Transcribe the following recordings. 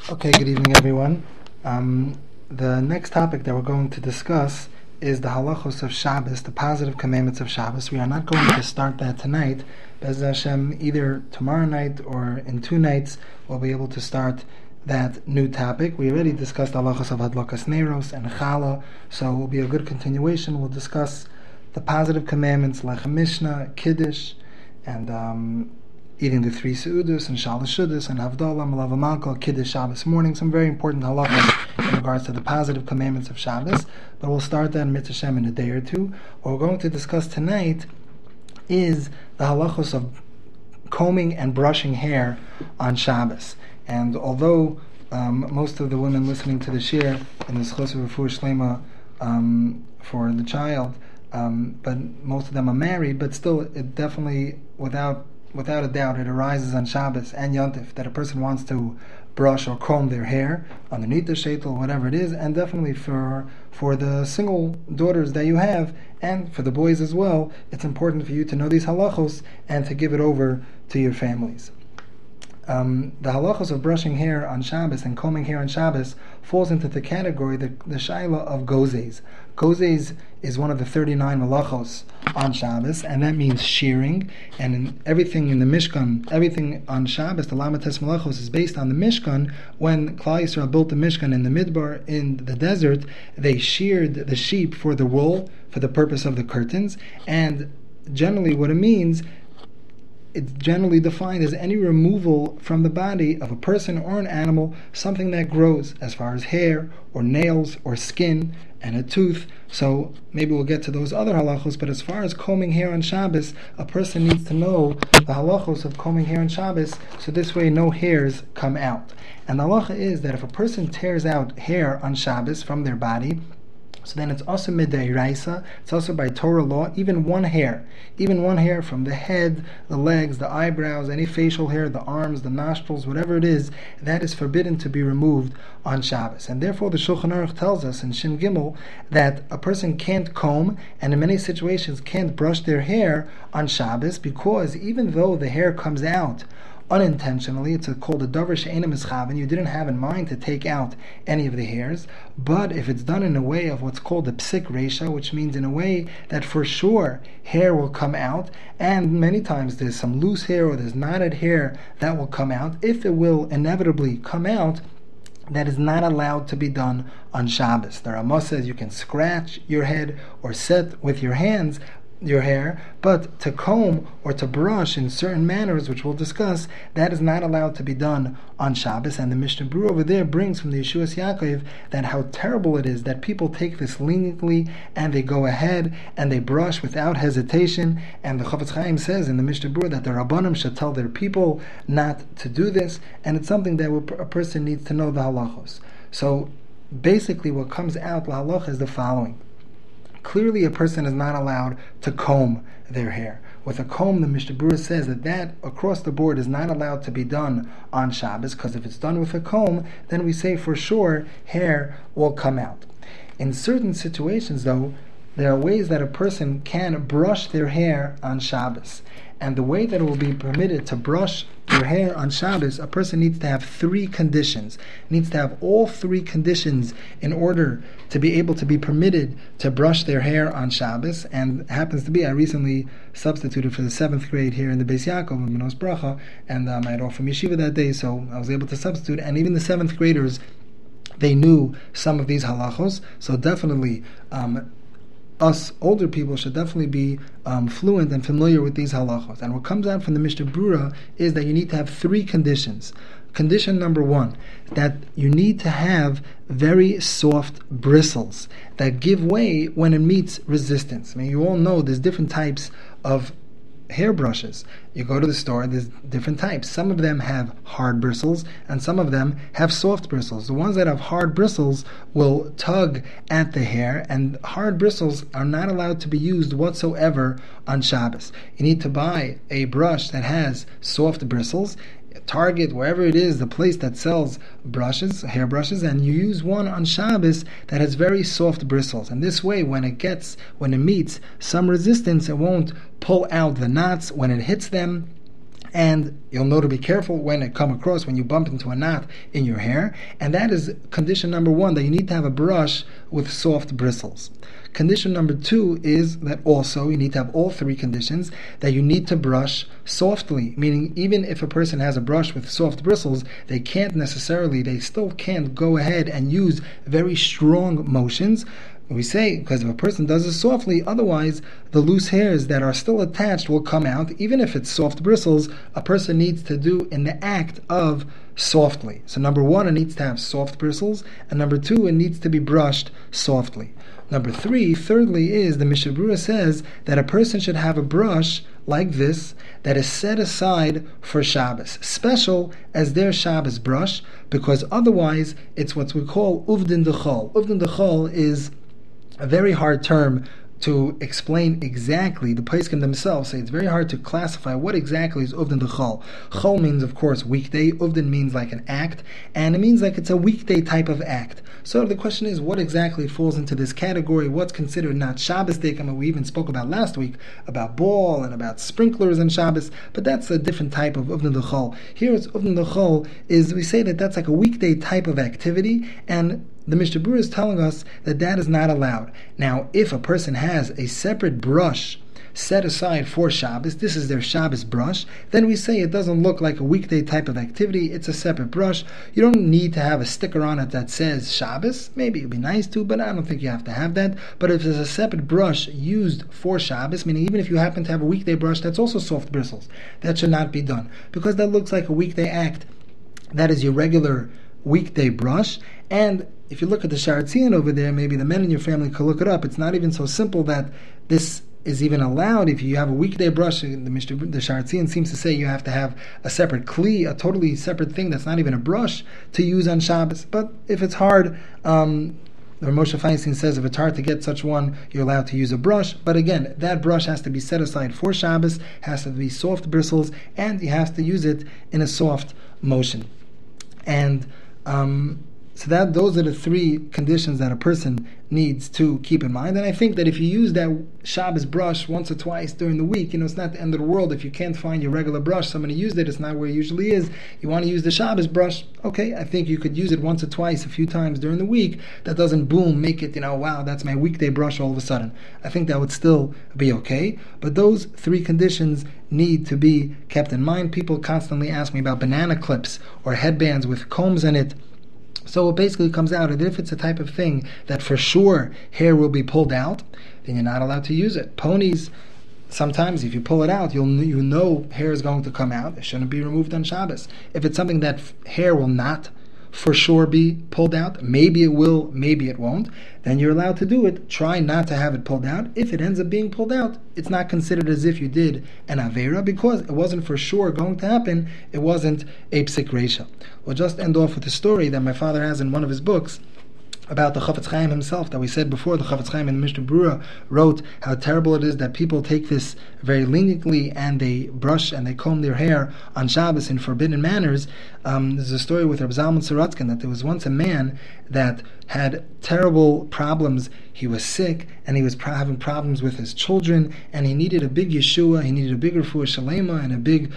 Okay, good evening, everyone. The next topic that we're going to discuss is the halachos of Shabbos, the positive commandments of Shabbos. We are not going to start that tonight. Be'ez Hashem, either tomorrow night or in 2 nights, we'll be able to start that new topic. We already discussed halachos of Hadlakas Neiros and Chala, so it will be a good continuation. We'll discuss the positive commandments, Lechem Mishnah, Kiddush, and eating the 3 Seudus and Shalosh Seudos and Havdalah, Malav Malka, Kiddush, Shabbos morning, some very important halachas in regards to the positive commandments of Shabbos. But we'll start that in Mitzvah Shem in a day or two. What we're going to discuss tonight is the halachos of combing and brushing hair on Shabbos. And although most of the women listening to the shir in the Schos of Refuah Shlema for the child, but most of them are married, but still it definitely, without a doubt, it arises on Shabbos and Yontif that a person wants to brush or comb their hair underneath the sheitel, whatever it is, and definitely for the single daughters that you have, and for the boys as well, it's important for you to know these halachos and to give it over to your families. The halachos of brushing hair on Shabbos and combing hair on Shabbos falls into the category, the shaila of gozes. Gozes is one of the 39 halachos on Shabbos, and that means shearing. And everything in the Mishkan, everything on Shabbos, the Lamates Malachos, is based on the Mishkan. When Klal Yisrael built the Mishkan in the Midbar, in the desert, they sheared the sheep for the wool, for the purpose of the curtains. And generally what it means, it's generally defined as any removal from the body of a person or an animal, something that grows, as far as hair, or nails, or skin, and a tooth. So maybe we'll get to those other halachos, but as far as combing hair on Shabbos, a person needs to know the halachos of combing hair on Shabbos, so this way no hairs come out. And the halacha is that if a person tears out hair on Shabbos from their body, so then it's also midairaisa, it's also by Torah law, even one hair from the head, the legs, the eyebrows, any facial hair, the arms, the nostrils, whatever it is, that is forbidden to be removed on Shabbos. And therefore the Shulchan Aruch tells us in Shin Gimel that a person can't comb and in many situations can't brush their hair on Shabbos, because even though the hair comes out unintentionally, it's called a davar she'eino mischaven, you didn't have in mind to take out any of the hairs, but if it's done in a way of what's called a psik reisha, which means in a way that for sure hair will come out, and many times there's some loose hair or there's knotted hair that will come out, if it will inevitably come out, that is not allowed to be done on Shabbos. The Ramah says you can scratch your head or set with your hands your hair, but to comb or to brush in certain manners, which we'll discuss, that is not allowed to be done on Shabbos. And the Mishnah Berurah over there brings from the Yeshuas Yaakov that how terrible it is that people take this leniently and they go ahead and they brush without hesitation. And the Chafetz Chaim says in the Mishnah Berurah that the Rabbanim should tell their people not to do this, and it's something that a person needs to know the halachos. So basically what comes out la halacha is the following. Clearly a person is not allowed to comb their hair. With a comb, the Mishnah Berurah says that across the board is not allowed to be done on Shabbos, because if it's done with a comb, then we say for sure hair will come out. In certain situations though, there are ways that a person can brush their hair on Shabbos. And the way that it will be permitted to brush their hair on Shabbos, a person needs to have 3 conditions. Needs to have all 3 conditions in order to be able to be permitted to brush their hair on Shabbos. And happens to be, I recently substituted for the 7th grade here in the Beis Yaakov in Benos Bracha, and I had off from yeshiva that day, so I was able to substitute. And even the 7th graders, they knew some of these halachos, so definitely us older people should definitely be fluent and familiar with these halachos. And what comes out from the Mishnah Berurah is that you need to have 3 conditions. Condition number 1, that you need to have very soft bristles that give way when it meets resistance. I mean, you all know there's different types of hairbrushes. You go to the store, there's different types. Some of them have hard bristles and some of them have soft bristles. The ones that have hard bristles will tug at the hair, and hard bristles are not allowed to be used whatsoever on Shabbos. You need to buy a brush that has soft bristles. Target, wherever it is, the place that sells brushes, hairbrushes, and you use one on Shabbos that has very soft bristles. And this way, when it meets some resistance, it won't pull out the knots when it hits them, And you'll know to be careful when you bump into a knot in your hair. And that is condition number 1, that you need to have a brush with soft bristles. Condition number 2 is that also you need to have all 3 conditions, that you need to brush softly, meaning even if a person has a brush with soft bristles, they still can't go ahead and use very strong motions. We say, because if a person does it softly, otherwise the loose hairs that are still attached will come out. Even if it's soft bristles, a person needs to do in the act of softly. So number 1, it needs to have soft bristles, and number 2, it needs to be brushed softly. Number 3, thirdly, is the Mishnah Berurah says that a person should have a brush like this that is set aside for Shabbos, special as their Shabbos brush, because otherwise it's what we call uvdin dechol. Uvdin dechol is a very hard term to explain exactly. The Poskim themselves say it's very hard to classify what exactly is uvdin dechol. Chol means, of course, weekday. Uvdin means like an act, and it means like it's a weekday type of act. So the question is, what exactly falls into this category? What's considered not Shabbos day? We even spoke about last week about ball and about sprinklers and Shabbos, but that's a different type of uvdin dechol. Here it's uvdin dechol is, we say that's like a weekday type of activity, and the Mishnah Berurah is telling us that is not allowed. Now, if a person has a separate brush set aside for Shabbos, this is their Shabbos brush, then we say it doesn't look like a weekday type of activity, it's a separate brush. You don't need to have a sticker on it that says Shabbos. Maybe it would be nice to, but I don't think you have to have that. But if there's a separate brush used for Shabbos, meaning even if you happen to have a weekday brush that's also soft bristles, that should not be done, because that looks like a weekday act. That is your regular weekday brush. And if you look at the Sha'ar HaTziyun over there, maybe the men in your family could look it up. It's not even so simple that this is even allowed. If you have a weekday brush, the Sha'ar HaTziyun seems to say you have to have a separate kli, a totally separate thing that's not even a brush to use on Shabbos. But if it's hard, the Moshe Feinstein says if it's hard to get such one, you're allowed to use a brush. But again, that brush has to be set aside for Shabbos, has to be soft bristles, and you have to use it in a soft motion. And so those are the 3 conditions that a person needs to keep in mind. And I think that if you use that Shabbos brush once or twice during the week, it's not the end of the world. If you can't find your regular brush, somebody used it, it's not where it usually is, you want to use the Shabbos brush, okay, I think you could use it once or twice, a few times during the week. That doesn't make it, wow, that's my weekday brush all of a sudden. I think that would still be okay. But those 3 conditions need to be kept in mind. People constantly ask me about banana clips or headbands with combs in it. So it basically comes out that if it's a type of thing that for sure hair will be pulled out, then you're not allowed to use it. Ponies, sometimes if you pull it out, you know hair is going to come out. It shouldn't be removed on Shabbos. If it's something that hair will not for sure be pulled out, maybe it will, maybe it won't, then you're allowed to do it. Try not to have it pulled out. If it ends up being pulled out, it's not considered as if you did an Aveira, because it wasn't for sure going to happen. It wasn't a Psik Reisha. We'll just end off with a story that my father has in one of his books about the Chafetz Chaim himself, that we said before. The Chafetz Chaim in the Mishnah Berurah wrote how terrible it is that people take this very leniently and they brush and they comb their hair on Shabbos in forbidden manners. There's a story with Reb Zalman Sorotzkin that there was once a man that had terrible problems. He was sick and he was having problems with his children, and he needed a big Yeshua. He needed a big Refuah Shalema and a big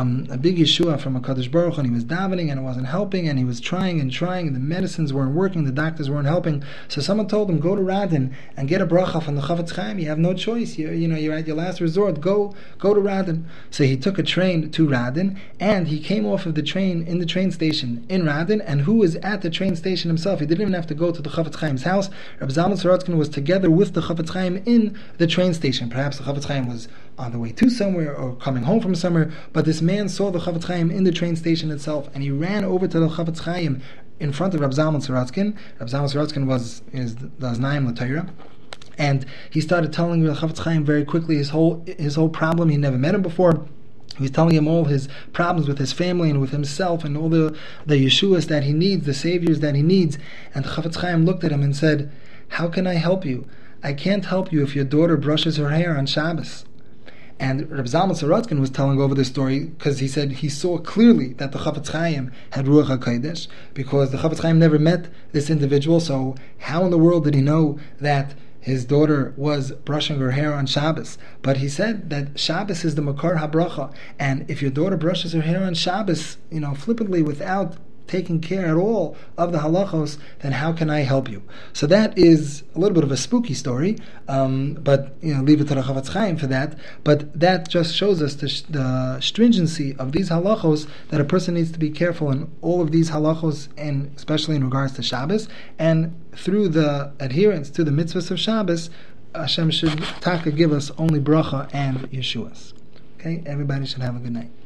Yeshua from HaKadosh Baruch Hu, and he was davening and it wasn't helping, and he was trying and the medicines weren't working, the doctors weren't helping. So someone told him, go to Radin and get a bracha from the Chafetz Chaim. You have no choice. You're at your last resort. Go to Radin. So he took a train to Radin, and he came off of the train in the train station in Radin, and who was at the train station himself? He didn't even have to go to the Chafetz Chaim's house. Reb Zalman Sorotzkin was together with the Chafetz Chaim in the train station. Perhaps the Chafetz Chaim was on the way to somewhere or coming home from somewhere, but this man saw the Chafetz Chaim in the train station itself, and he ran over to the Chafetz Chaim in front of Reb Zalman Sorotzkin. Reb Zalman Sorotzkin was the Znaim L'Torah, and he started telling the Chafetz Chaim very quickly his whole problem. He never met him before. He was telling him all his problems with his family and with himself, and all the Yeshuas that he needs, the saviors that he needs. And the Chafetz Chaim looked at him and said, how can I help you? I can't help you if your daughter brushes her hair on Shabbos. And Reb Zalman Sorotzkin was telling over the story because he said he saw clearly that the Chafetz Chaim had Ruach HaKodesh, because the Chafetz Chaim never met this individual, so how in the world did he know that his daughter was brushing her hair on Shabbos, but he said that Shabbos is the Makar HaBracha, and if your daughter brushes her hair on Shabbos, flippantly without taking care at all of the halachos, then how can I help you? So that is a little bit of a spooky story, but leave it to the Chavetz Chaim for that. But that just shows us the stringency of these halachos, that a person needs to be careful in all of these halachos, and especially in regards to Shabbos, and through the adherence to the mitzvahs of Shabbos, Hashem should give us only bracha and Yeshuas. Okay, everybody should have a good night.